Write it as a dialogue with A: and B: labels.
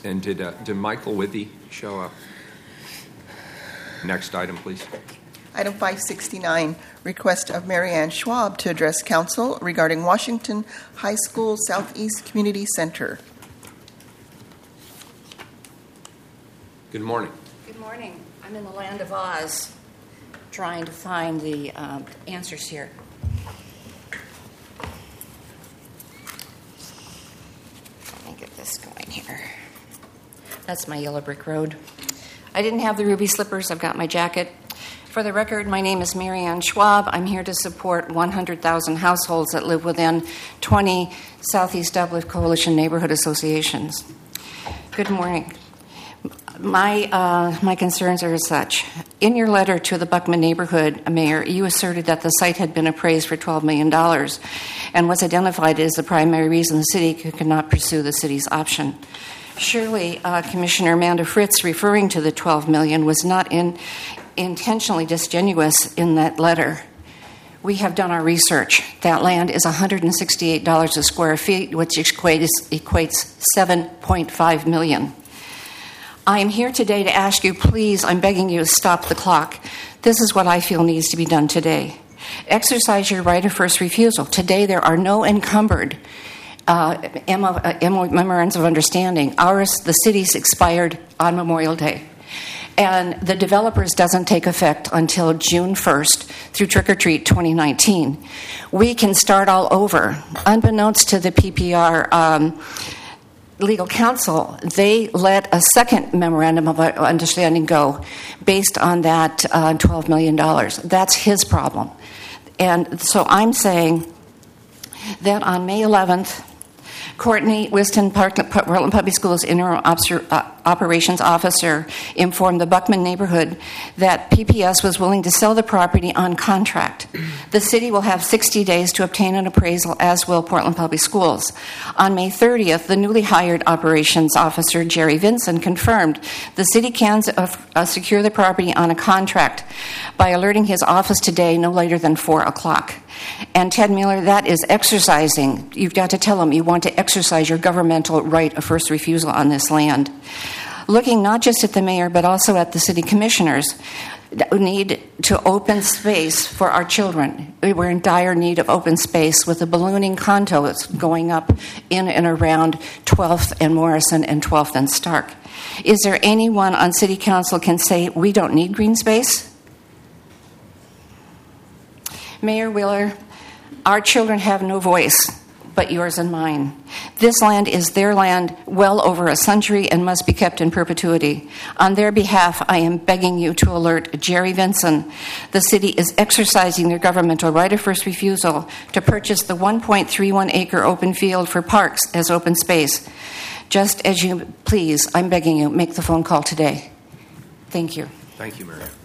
A: And did Michael Withy show up? Next item, please.
B: Item 569, request of Mary Ann Schwab to address council regarding Washington High School Southeast Community Center.
A: Good morning.
C: Good morning. I'm in the land of Oz trying to find the answers here. Let me get this going here. That's my yellow brick road. I didn't have the ruby slippers. I've got my jacket. For the record, my name is Mary Ann Schwab. I'm here to support 100,000 households that live within 20 Southeast Dublin Coalition neighborhood associations. Good morning. My concerns are as such. In your letter to the Buckman neighborhood, Mayor, you asserted that the site had been appraised for $12 million and was identified as the primary reason the city could not pursue the city's option. Surely, Commissioner Amanda Fritz, referring to the $12 million, was not intentionally disingenuous in that letter. We have done our research. That land is $168 a square feet, which equates $7.5 million. I am here today to ask you, please, I'm begging you to stop the clock. This is what I feel needs to be done today. Exercise your right of first refusal. Today there are no encumbered memorandums of understanding. Ours, the city's, expired on Memorial Day. And the developers doesn't take effect until June 1st through Trick or Treat 2019. We can start all over. Unbeknownst to the PPR legal counsel, they let a second memorandum of understanding go based on that $12 million. That's his problem. And so I'm saying that on May 11th, Courtney Whiston, Portland Public Schools Interim Operations Officer, informed the Buckman neighborhood that PPS was willing to sell the property on contract. The city will have 60 days to obtain an appraisal, as will Portland Public Schools. On May 30th, the newly hired Operations Officer, Jerry Vinson, confirmed the city can secure the property on a contract by alerting his office today no later than 4 o'clock. And Ted Miller, that is exercising. You've got to tell him you want to exercise your governmental right of first refusal on this land. Looking not just at the mayor, but also at the city commissioners, we need to open space for our children. We're in dire need of open space with the ballooning condos going up in and around 12th and Morrison and 12th and Stark. Is there anyone on city council can say we don't need green space? Mayor Wheeler, our children have no voice but yours and mine. This land is their land well over a century and must be kept in perpetuity. On their behalf, I am begging you to alert Jerry Vinson. The city is exercising their governmental right of first refusal to purchase the 1.31-acre open field for parks as open space. Just as you please, I'm begging you, make the phone call today. Thank you.
A: Thank you, Mary.